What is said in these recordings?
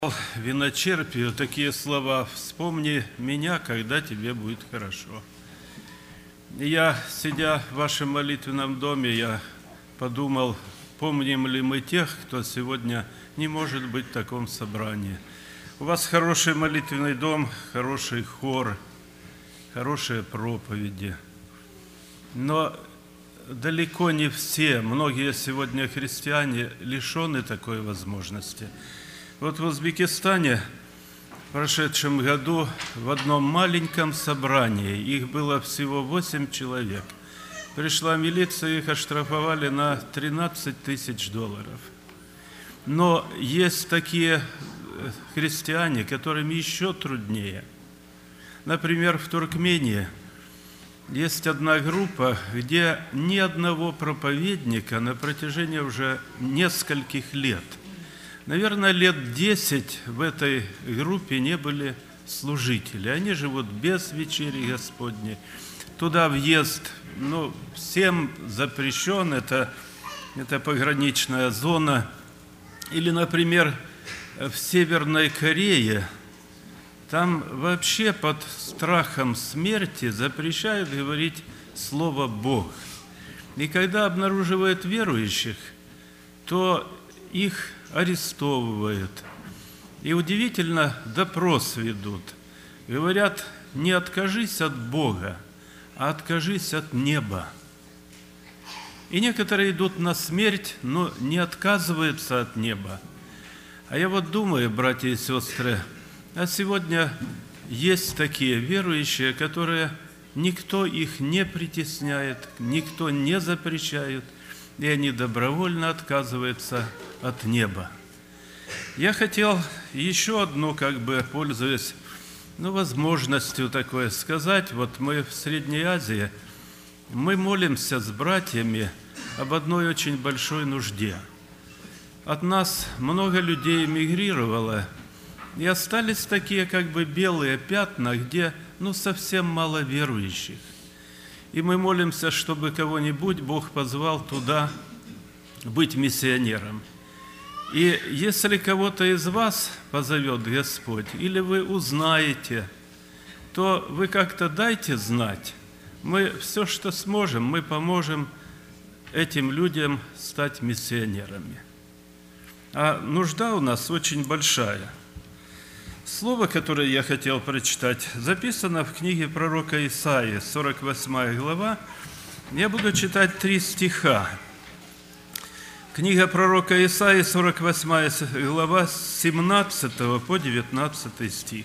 Виночерпию такие слова: «Вспомни меня, когда тебе будет хорошо». Я, сидя в вашем молитвенном доме, я подумал, помним ли мы тех, кто сегодня не может быть в таком собрании. У вас хороший молитвенный дом, хороший хор, хорошие проповеди. Но далеко не все, многие сегодня христиане лишены такой возможности. Вот в Узбекистане в прошедшем году в одном маленьком собрании, их было всего 8 человек, пришла милиция, их оштрафовали на $13 тысяч. Но есть такие христиане, которым еще труднее. Например, в Туркмении есть одна группа, где ни одного проповедника на протяжении уже нескольких лет. Наверное, лет 10 в этой группе не были служители. Они живут без вечери Господней. Туда въезд, всем запрещен, это пограничная зона. Или, например, в Северной Корее, там вообще под страхом смерти запрещают говорить слово «Бог». И когда обнаруживают верующих, то их арестовывают. И удивительно, допрос ведут. Говорят, не откажись от Бога, а откажись от неба. И некоторые идут на смерть, но не отказываются от неба. А я вот думаю, братья и сестры, а сегодня есть такие верующие, которые никто их не притесняет, никто не запрещает, и они добровольно отказываются от неба. Я хотел еще одну, пользуясь возможностью такое сказать. Вот мы в Средней Азии, мы молимся с братьями об одной очень большой нужде. От нас много людей эмигрировало, и остались такие белые пятна, где совсем мало верующих. И мы молимся, чтобы кого-нибудь Бог позвал туда быть миссионером. И если кого-то из вас позовет Господь, или вы узнаете, то вы как-то дайте знать. Мы все, что сможем, мы поможем этим людям стать миссионерами. А нужда у нас очень большая. Слово, которое я хотел прочитать, записано в книге пророка Исаии, 48 глава. Я буду читать 3 стиха. Книга пророка Исаии, 48 глава, с 17 по 19 стих.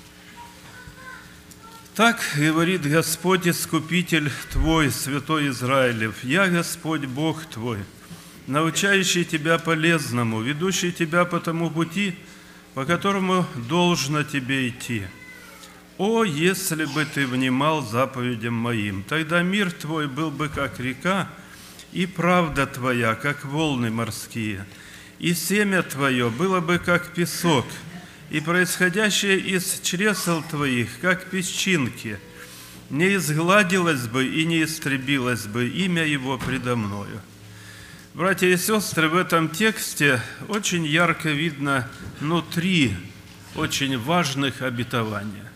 «Так говорит Господь, Искупитель твой, Святой Израилев: Я Господь Бог твой, научающий тебя полезному, ведущий тебя по тому пути, по которому должно тебе идти. О, если бы ты внимал заповедям моим, тогда мир твой был бы как река, и правда твоя, как волны морские, и семя твое было бы как песок, и происходящее из чресел твоих, как песчинки, не изгладилось бы и не истребилось бы имя его предо мною». Братья и сестры, в этом тексте очень ярко видно 3 очень важных обетования.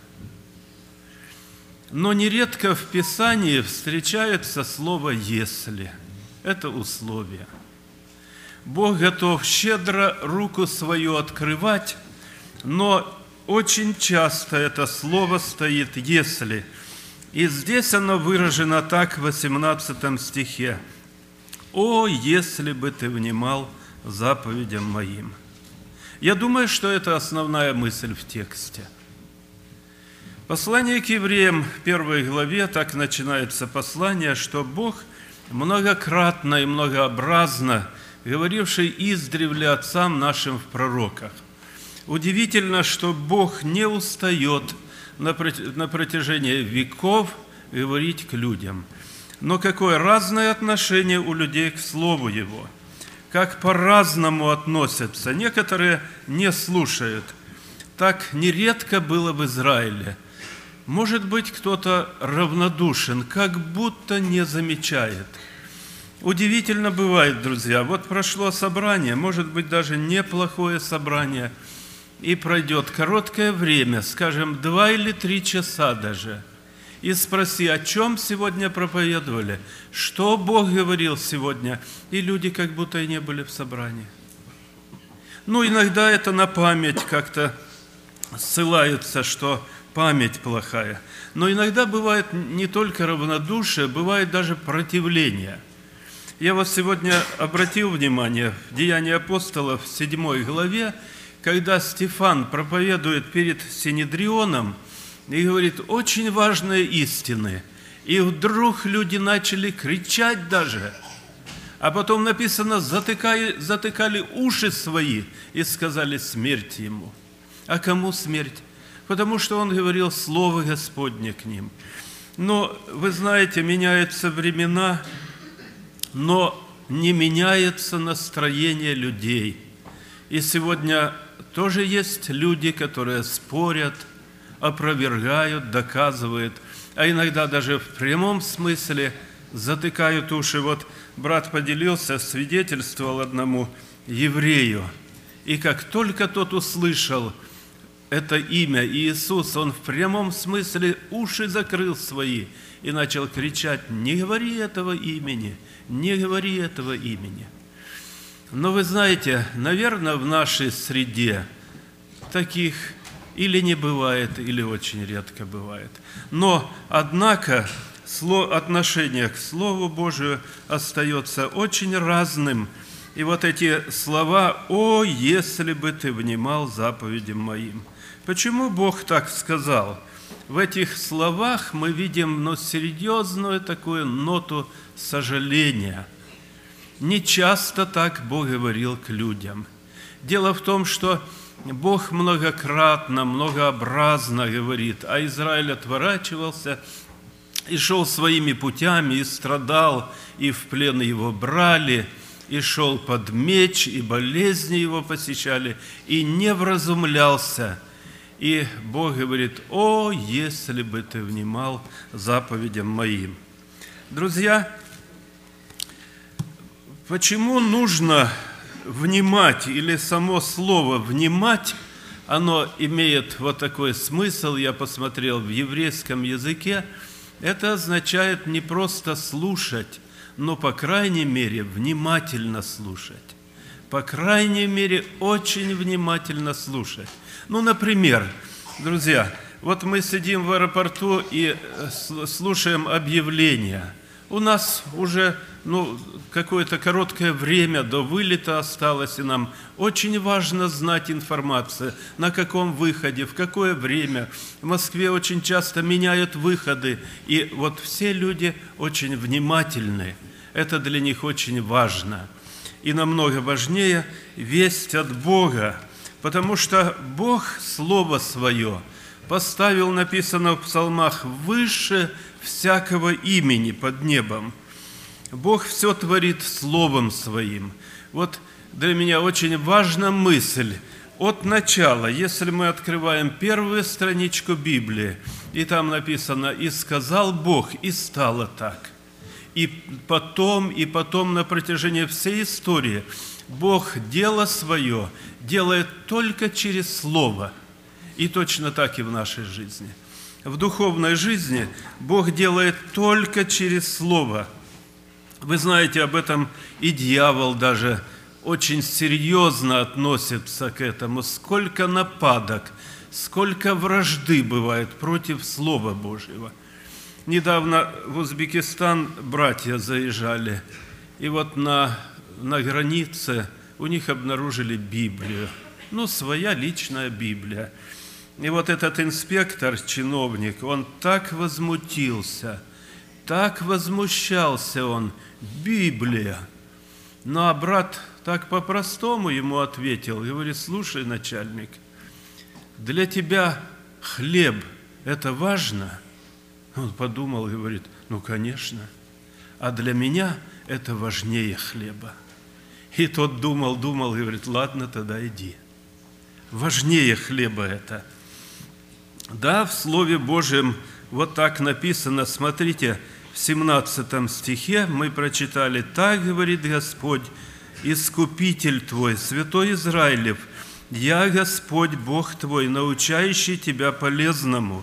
Но нередко в Писании встречается слово «если». Это условие. Бог готов щедро руку свою открывать, но очень часто это слово стоит «если». И здесь оно выражено так в 18 стихе: «О, если бы ты внимал заповедям моим». Я думаю, что это основная мысль в тексте. Послание к евреям, 1 главе, так начинается послание, что Бог многократно и многообразно говоривший издревле отцам нашим в пророках. Удивительно, что Бог не устает на протяжении веков говорить к людям. Но какое разное отношение у людей к Слову Его, как по-разному относятся. Некоторые не слушают. Так нередко было в Израиле. Может быть, кто-то равнодушен, как будто не замечает. Удивительно бывает, друзья. Вот прошло собрание, может быть, даже неплохое собрание, и пройдет короткое время, скажем, 2 или 3 часа даже, и спроси, о чем сегодня проповедовали, что Бог говорил сегодня, и люди как будто и не были в собрании. Ну, иногда это на память как-то ссылаются, что память плохая. Но иногда бывает не только равнодушие, бывает даже противление. Я вот сегодня обратил внимание в Деяния апостолов, в 7 главе, когда Стефан проповедует перед Синедрионом и говорит очень важные истины. И вдруг люди начали кричать даже. А потом написано, затыкали уши свои и сказали смерть ему. А кому смерть? Потому что он говорил Слово Господне к ним. Но, вы знаете, меняются времена, но не меняется настроение людей. И сегодня тоже есть люди, которые спорят, опровергают, доказывают, а иногда даже в прямом смысле затыкают уши. Вот брат поделился, свидетельствовал одному еврею, и как только тот услышал это имя Иисус, он в прямом смысле уши закрыл свои и начал кричать: «Не говори этого имени, не говори этого имени». Но вы знаете, наверное, в нашей среде таких или не бывает, или очень редко бывает. Но, однако, отношение к Слову Божию остается очень разным. И вот эти слова: «О, если бы ты внимал заповедям моим». Почему Бог так сказал? В этих словах мы видим серьезную такую ноту сожаления. Не часто так Бог говорил к людям. Дело в том, что Бог многократно, многообразно говорит, а Израиль отворачивался и шел своими путями, и страдал, и в плен его брали, и шел под меч, и болезни его посещали, и не вразумлялся. И Бог говорит: «О, если бы ты внимал заповедям моим». Друзья, почему нужно внимать, или само слово «внимать», оно имеет вот такой смысл, я посмотрел в еврейском языке, это означает не просто слушать, но, по крайней мере, внимательно слушать. По крайней мере, очень внимательно слушать. Ну, например, друзья, вот мы сидим в аэропорту и слушаем объявления. У нас уже какое-то короткое время до вылета осталось, и нам очень важно знать информацию, на каком выходе, в какое время. В Москве очень часто меняют выходы, и вот все люди очень внимательны. Это для них очень важно. И намного важнее весть от Бога, потому что Бог Слово Свое поставил, написано в псалмах, выше всякого имени под небом. Бог все творит Словом Своим. Вот для меня очень важна мысль от начала. Если мы открываем первую страничку Библии, и там написано: «И сказал Бог, и стало так». И потом на протяжении всей истории Бог дело свое делает только через Слово. И точно так и в нашей жизни. В духовной жизни Бог делает только через Слово. Вы знаете, об этом и дьявол даже очень серьезно относится к этому. Сколько нападок, сколько вражды бывает против Слова Божьего. Недавно в Узбекистан братья заезжали, и вот на границе у них обнаружили Библию. Своя личная Библия. И вот этот инспектор, чиновник, он так возмутился, так возмущался он: Библия. Ну, а брат так по-простому ему ответил, говорит: слушай, начальник, для тебя хлеб – это важно? Он подумал и говорит: конечно, а для меня это важнее хлеба. И тот думал и говорит: ладно, тогда иди. Важнее хлеба это. Да, в Слове Божьем вот так написано, смотрите, в 17 стихе мы прочитали: «Так говорит Господь, Искупитель твой, Святой Израилев, «Я Господь Бог твой, научающий тебя полезному».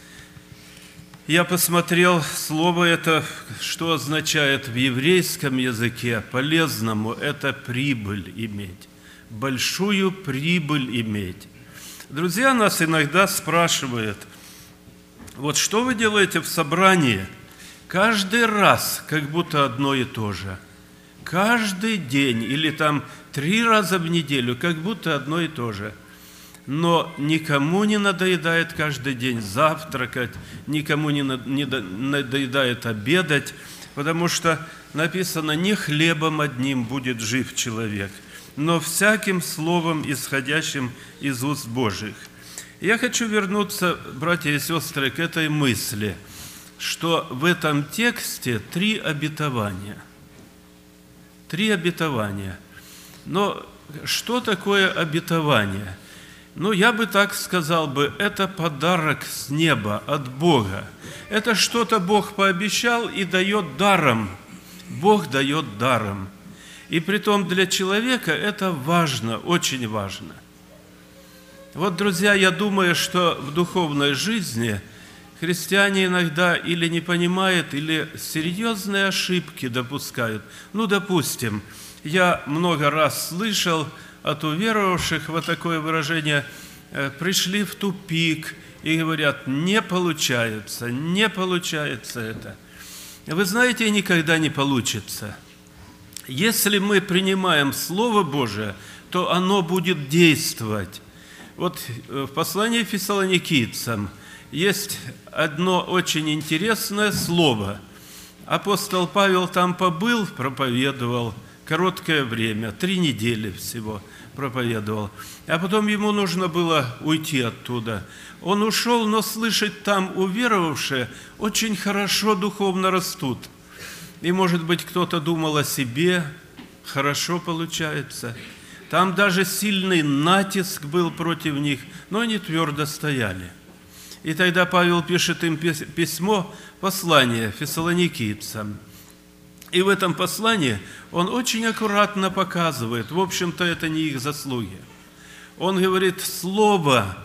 Я посмотрел слово это, что означает в еврейском языке «полезному» – это прибыль иметь, большую прибыль иметь. Друзья нас иногда спрашивают, вот что вы делаете в собрании? Каждый раз как будто одно и то же. Каждый день или там 3 раза в неделю как будто одно и то же. Но никому не надоедает каждый день завтракать, никому не надоедает обедать, потому что написано: «Не хлебом одним будет жив человек, но всяким словом, исходящим из уст Божьих». Я хочу вернуться, братья и сестры, к этой мысли, что в этом тексте 3 обетования. 3 обетования. Но что такое обетование? Я бы так сказал бы, это подарок с неба, от Бога. Это что-то Бог пообещал и дает даром. Бог дает даром. И притом для человека это важно, очень важно. Вот, друзья, я думаю, что в духовной жизни христиане иногда или не понимают, или серьезные ошибки допускают. Допустим, я много раз слышал от уверовавших вот такое выражение: пришли в тупик и говорят: не получается это. Вы знаете, никогда не получится. Если мы принимаем Слово Божие, то оно будет действовать. Вот в послании Фессалоникийцам есть одно очень интересное слово. Апостол Павел там побыл, проповедовал короткое время, 3 недели всего проповедовал. А потом ему нужно было уйти оттуда. Он ушел, но слышать там уверовавшие очень хорошо духовно растут. И, может быть, кто-то думал о себе, хорошо получается. Там даже сильный натиск был против них, но они твердо стояли. И тогда Павел пишет им письмо, послание фессалоникийцам. И в этом послании он очень аккуратно показывает, в общем-то, это не их заслуги. Он говорит: Слово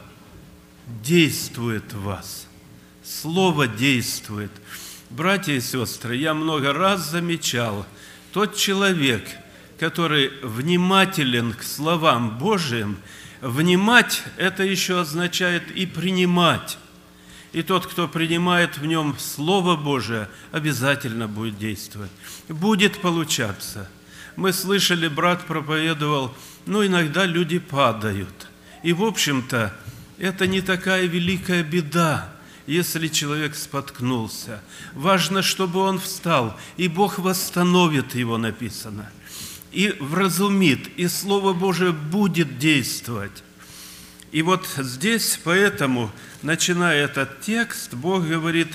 действует в вас. Слово действует. Братья и сестры, я много раз замечал, тот человек, который внимателен к словам Божиим, внимать – это еще означает и принимать. И тот, кто принимает в нем Слово Божие, обязательно будет действовать. Будет получаться. Мы слышали, брат проповедовал, иногда люди падают. И, в общем-то, это не такая великая беда, если человек споткнулся. Важно, чтобы он встал, и Бог восстановит его, написано. И вразумит, и Слово Божие будет действовать. И вот здесь, поэтому, начиная этот текст, Бог говорит: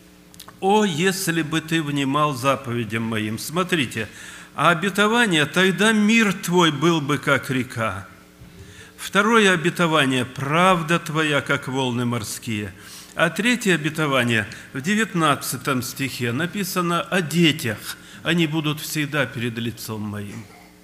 «О, если бы ты внимал заповедям моим». Смотрите, а обетование: «Тогда мир твой был бы, как река». Второе обетование: «Правда твоя, как волны морские». А третье обетование в 19 стихе написано о детях. Они будут всегда перед лицом моим.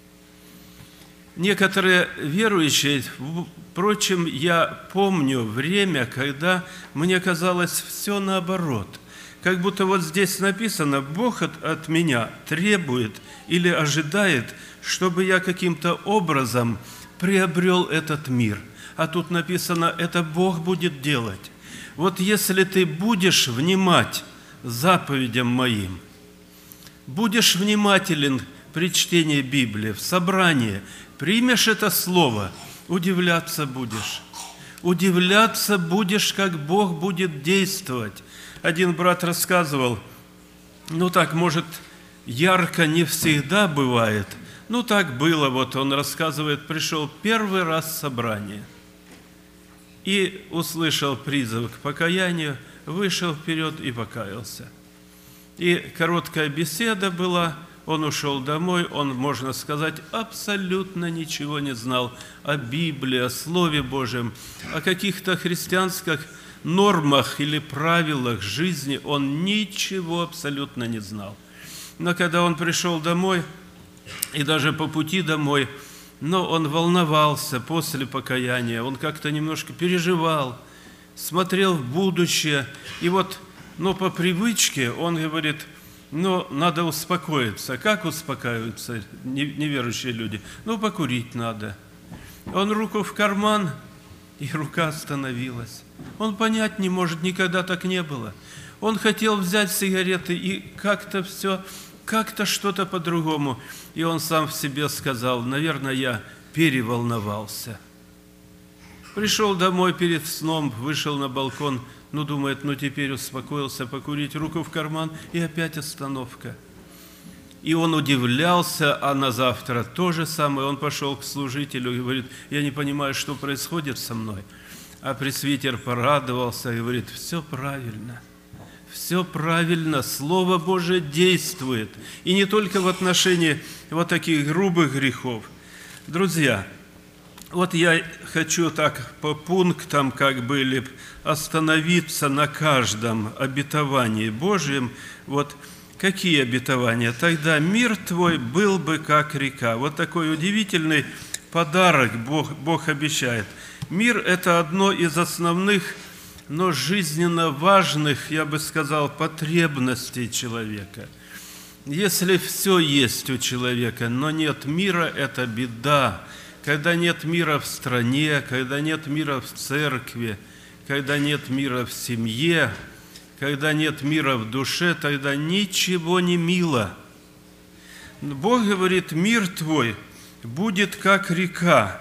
Некоторые верующие, впрочем, я помню время, когда мне казалось все наоборот. Как будто вот здесь написано: Бог от меня требует или ожидает, чтобы я каким-то образом приобрел этот мир. А тут написано: это Бог будет делать. Вот если ты будешь внимать заповедям моим, будешь внимателен при чтении Библии, в собрании, примешь это слово, удивляться будешь. Удивляться будешь, как Бог будет действовать. Один брат рассказывал, так, может, ярко не всегда бывает, так было, вот он рассказывает, пришел первый раз в собрание и услышал призыв к покаянию, вышел вперед и покаялся. И короткая беседа была, он ушел домой, он, можно сказать, абсолютно ничего не знал о Библии, о Слове Божьем, о каких-то христианских нормах или правилах жизни, он ничего абсолютно не знал. Но когда он пришел домой, и даже по пути домой, но он волновался после покаяния, он как-то немножко переживал, смотрел в будущее. И вот, по привычке он говорит, надо успокоиться. Как успокаиваются неверующие люди? Покурить надо. Он руку в карман, и рука остановилась. Он понять не может, никогда так не было. Он хотел взять сигареты, и как-то что-то по-другому. И он сам в себе сказал, наверное, я переволновался. Пришел домой перед сном, вышел на балкон, думает, теперь успокоился, покурить, руку в карман, и опять остановка. И он удивлялся, а на завтра то же самое. Он пошел к служителю и говорит, я не понимаю, что происходит со мной. А пресвитер порадовался и говорит, все правильно. Все правильно, Слово Божие действует. И не только в отношении вот таких грубых грехов. Друзья, вот я хочу так по пунктам остановиться на каждом обетовании Божьем. Вот какие обетования? Тогда мир твой был бы как река. Вот такой удивительный подарок Бог обещает. Мир – это одно из основных, но жизненно важных, я бы сказал, потребностей человека. Если все есть у человека, но нет мира – это беда. Когда нет мира в стране, когда нет мира в церкви, когда нет мира в семье, когда нет мира в душе, тогда ничего не мило. Бог говорит, мир твой будет как река.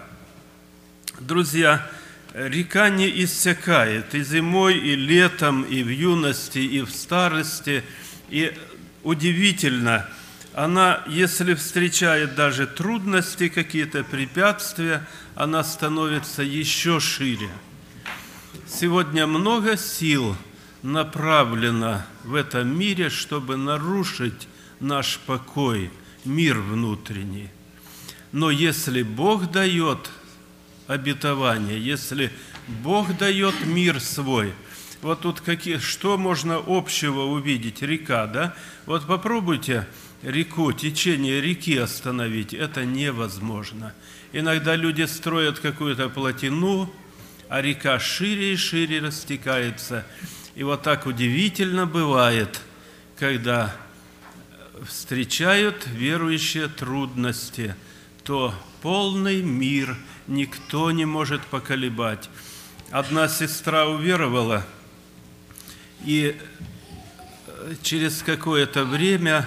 Друзья, река не иссякает и зимой, и летом, и в юности, и в старости. И удивительно, она, если встречает даже трудности, какие-то препятствия, она становится еще шире. Сегодня много сил направлено в этом мире, чтобы нарушить наш покой, мир внутренний. Но если Бог дает обетование, если Бог дает мир свой, вот тут что можно общего увидеть? Река, да? Вот попробуйте реку, течение реки остановить, это невозможно. Иногда люди строят какую-то плотину, а река шире и шире растекается. И вот так удивительно бывает, когда встречают верующие трудности, то полный мир никто не может поколебать. Одна сестра уверовала, и через какое-то время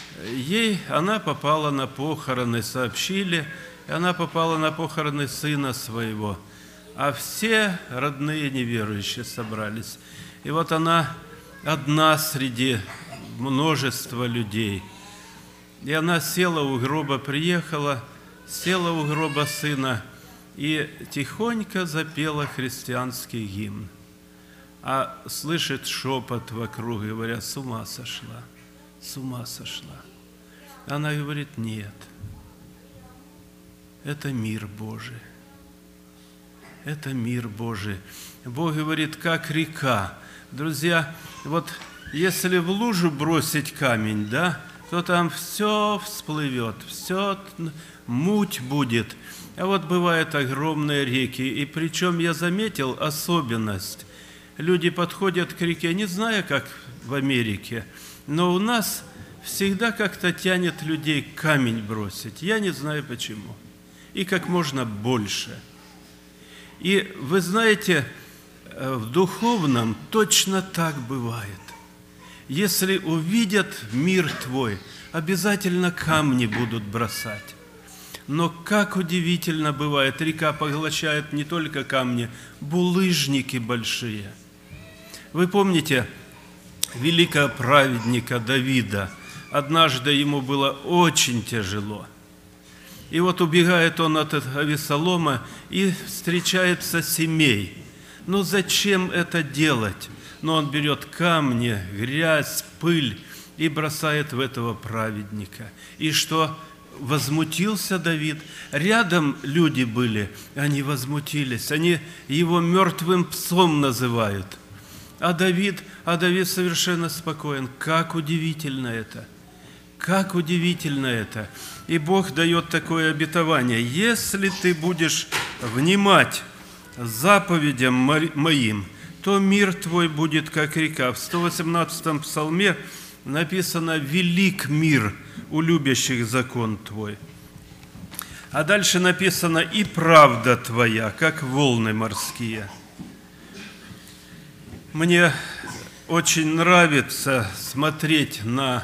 она попала на похороны, сообщили, и она попала на похороны сына своего. А все родные неверующие собрались. И вот она одна среди множества людей. И она села у гроба, приехала, села у гроба сына и тихонько запела христианский гимн. А слышит шепот вокруг, говоря, с ума сошла, с ума сошла. Она говорит, нет, это мир Божий. Это мир Божий. Бог говорит, как река. Друзья, вот если в лужу бросить камень, да, то там все всплывет, все муть будет. А вот бывают огромные реки. И причем я заметил особенность. Люди подходят к реке, не зная, как в Америке, но у нас всегда как-то тянет людей камень бросить. Я не знаю почему. И как можно больше. И вы знаете, в духовном точно так бывает. Если увидят мир твой, обязательно камни будут бросать. Но как удивительно бывает, река поглощает не только камни, булыжники большие. Вы помните великого праведника Давида? Однажды ему было очень тяжело. И вот убегает он от Авесолома и встречается Семей. Ну зачем это делать? Но он берет камни, грязь, пыль и бросает в этого праведника. И что? Возмутился Давид. Рядом люди были, они возмутились. Они его мертвым псом называют. А Давид совершенно спокоен. Как удивительно это! Как удивительно это! И Бог дает такое обетование. Если ты будешь внимать заповедям моим, то мир твой будет как река. В 118-м псалме написано: «Велик мир у любящих закон твой». А дальше написано: «И правда твоя, как волны морские». Мне очень нравится смотреть на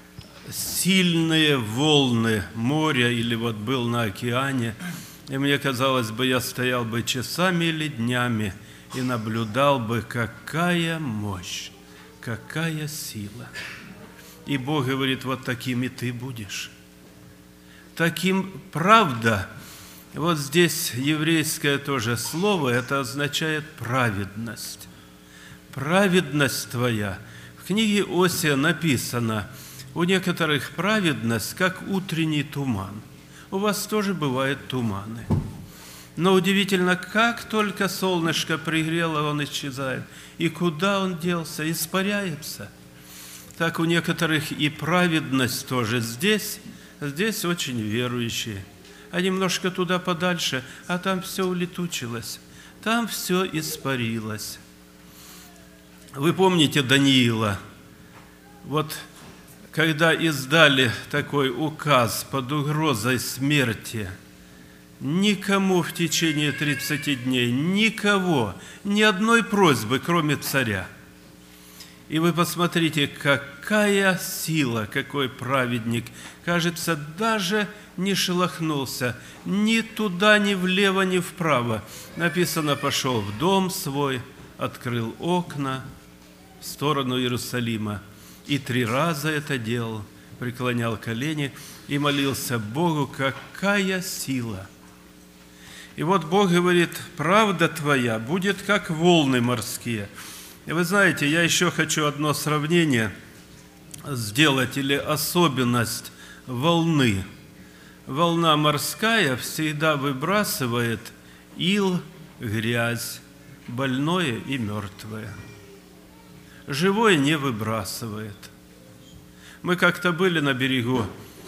сильные волны моря, или вот был на океане, и мне казалось бы, я стоял бы часами или днями и наблюдал бы, какая мощь, какая сила. И Бог говорит: вот таким и ты будешь. Таким, правда, вот здесь еврейское тоже слово, это означает праведность. Праведность твоя. В книге Осия написано: у некоторых праведность, как утренний туман. У вас тоже бывают туманы. Но удивительно, как только солнышко пригрело, он исчезает. И куда он делся? Испаряется. Так у некоторых и праведность тоже здесь очень верующие. А немножко туда подальше, а там все улетучилось. Там все испарилось. Вы помните Даниила? Вот когда издали такой указ под угрозой смерти, никому в течение 30 дней, никого, ни одной просьбы, кроме царя. И вы посмотрите, какая сила, какой праведник. Кажется, даже не шелохнулся ни туда, ни влево, ни вправо. Написано: пошел в дом свой, открыл окна в сторону Иерусалима. И 3 раза это делал, преклонял колени и молился Богу. Какая сила! И вот Бог говорит: правда твоя будет как волны морские. И вы знаете, я еще хочу одно сравнение сделать, или особенность волны. Волна морская всегда выбрасывает ил, грязь, больное и мертвое. Живое не выбрасывает. Мы как-то были на берегу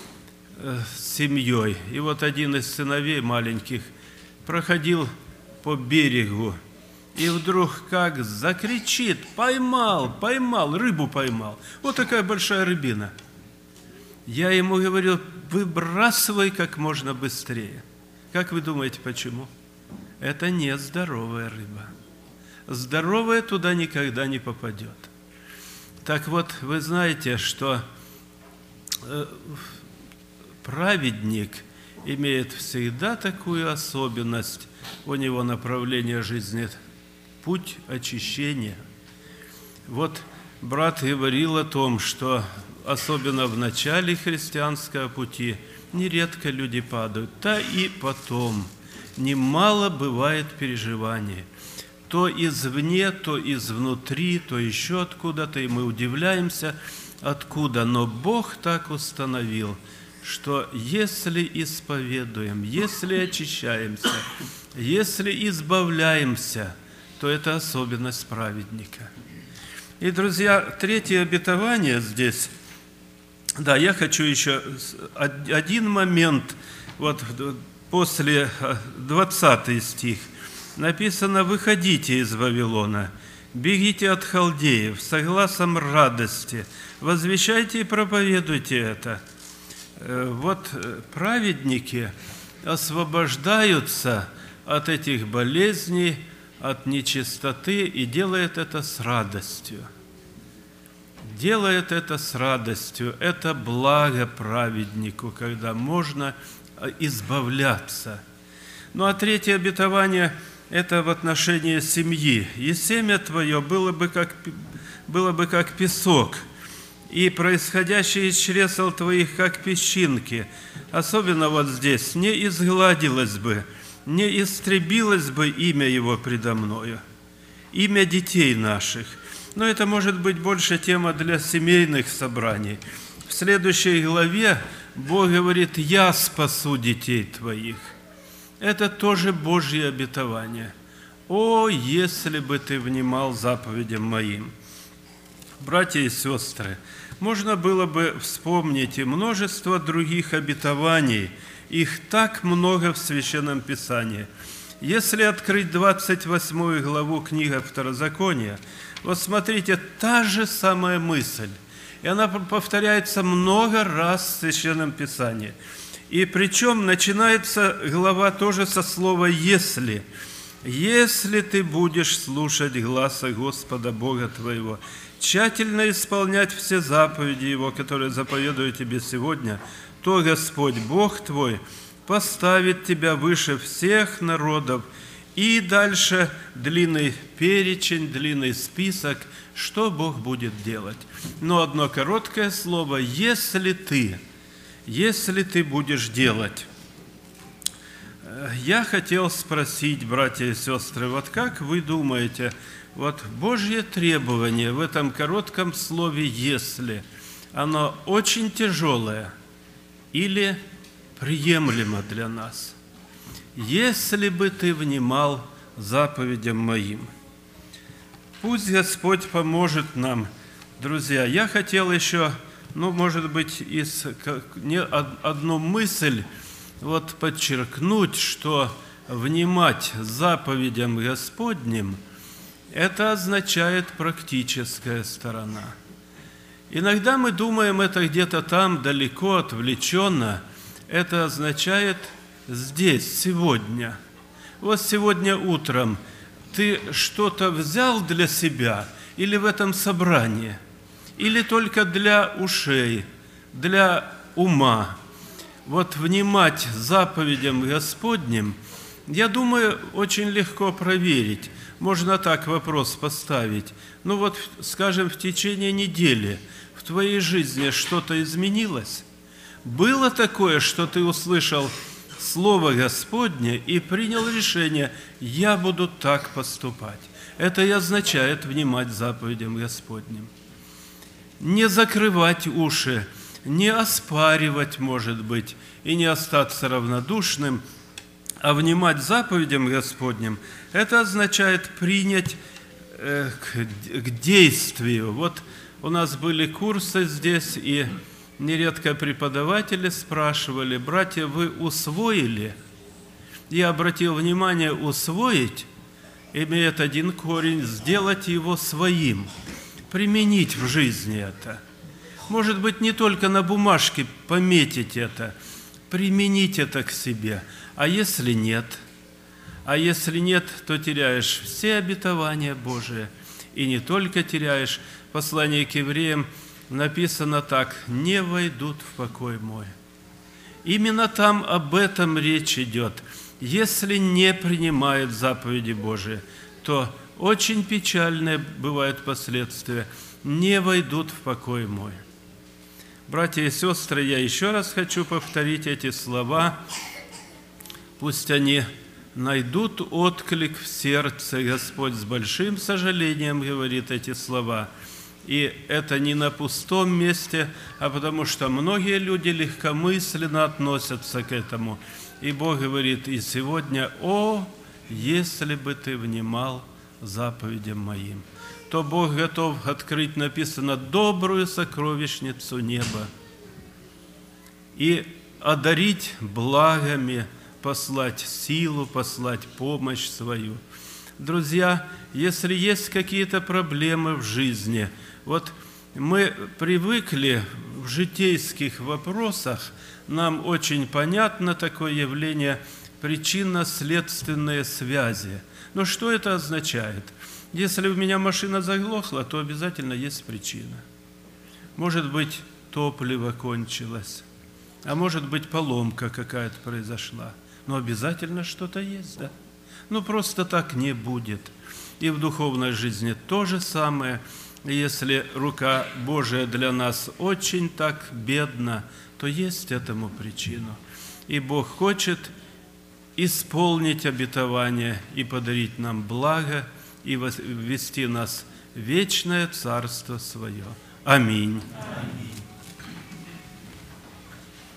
с семьей, и вот один из сыновей маленьких проходил по берегу, и вдруг как закричит: поймал, поймал, рыбу поймал. Вот такая большая рыбина. Я ему говорил: выбрасывай как можно быстрее. Как вы думаете, почему? Это не здоровая рыба. Здоровая туда никогда не попадет. Так вот, вы знаете, что праведник имеет всегда такую особенность, у него направление жизни, путь очищения. Вот брат говорил о том, что особенно в начале христианского пути нередко люди падают, да и потом немало бывает переживаний. То извне, то изнутри, то еще откуда-то, и мы удивляемся, откуда. Но Бог так установил, что если исповедуем, если очищаемся, если избавляемся, то это особенность праведника. И, друзья, 3 обетование здесь. Да, я хочу еще один момент, вот после 20 стих. Написано: «Выходите из Вавилона, бегите от халдеев, с гласом радости, возвещайте и проповедуйте это». Вот праведники освобождаются от этих болезней, от нечистоты, и делают это с радостью. Делает это с радостью. Это благо праведнику, когда можно избавляться. Ну а 3 обетование – это в отношении семьи. «И семя твое было бы как песок, и происходящее из чресел твоих, как песчинки». Особенно вот здесь: «не изгладилось бы, не истребилось бы имя его предо мною», имя детей наших. Но это может быть больше тема для семейных собраний. В следующей главе Бог говорит: «Я спасу детей твоих». Это тоже Божье обетование. «О, если бы ты внимал заповедям моим!» Братья и сестры, можно было бы вспомнить и множество других обетований. Их так много в Священном Писании. Если открыть 28 главу книги Второзакония, вот смотрите, та же самая мысль. И она повторяется много раз в Священном Писании. И причем начинается глава тоже со слова «если». «Если ты будешь слушать гласа Господа Бога твоего, тщательно исполнять все заповеди Его, которые заповедую тебе сегодня, то Господь Бог твой поставит тебя выше всех народов». И дальше длинный перечень, длинный список, что Бог будет делать. Но одно короткое слово «если ты будешь делать». Я хотел спросить, братья и сестры, вот как вы думаете, вот Божье требование в этом коротком слове «если», оно очень тяжелое или приемлемо для нас? «Если бы ты внимал заповедям моим». Пусть Господь поможет нам, друзья. Я хотел еще, может быть, одну мысль подчеркнуть, что внимать заповедям Господним – это означает практическая сторона. Иногда мы думаем, это где-то там, далеко, отвлеченно. Это означает здесь, сегодня. Вот сегодня утром ты что-то взял для себя или в этом собрании, или только для ушей, для ума. Вот внимать заповедям Господним, я думаю, очень легко проверить. Можно так вопрос поставить. Скажем, в течение недели в твоей жизни что-то изменилось? Было такое, что ты услышал Слово Господне и принял решение: я буду так поступать? Это и означает внимать заповедям Господним. Не закрывать уши, не оспаривать, может быть, и не остаться равнодушным, а внимать заповедям Господним, это означает принять к действию. Вот у нас были курсы здесь, и нередко преподаватели спрашивали: братья, вы усвоили? Я обратил внимание, усвоить имеет один корень: сделать его своим, применить в жизни это. Может быть, не только на бумажке пометить это, применить это к себе. А если нет? А если нет, то теряешь все обетования Божии. И не только теряешь. В послании к евреям написано так: «Не войдут в покой мой». Именно там об этом речь идет. Если не принимают заповеди Божии, то очень печальные бывают последствия. Не войдут в покой мой. Братья и сестры, я еще раз хочу повторить эти слова. Пусть они найдут отклик в сердце. Господь с большим сожалением говорит эти слова. И это не на пустом месте, а потому что многие люди легкомысленно относятся к этому. И Бог говорит: и сегодня: «О, если бы ты внимал заповедям моим», то Бог готов открыть, написано, добрую сокровищницу неба и одарить благами, послать силу, послать помощь свою. Друзья, если есть какие-то проблемы в жизни, мы привыкли в житейских вопросах, нам очень понятно такое явление причинно-следственные связи. Но что это означает? Если у меня машина заглохла, то обязательно есть причина. Может быть, топливо кончилось, а может быть, поломка какая-то произошла. Но обязательно что-то есть, да? Просто так не будет. И в духовной жизни то же самое. Если рука Божия для нас очень так бедна, то есть этому причину. И Бог хочет исполнить обетование и подарить нам благо, и ввести нас в вечное Царство Свое. Аминь.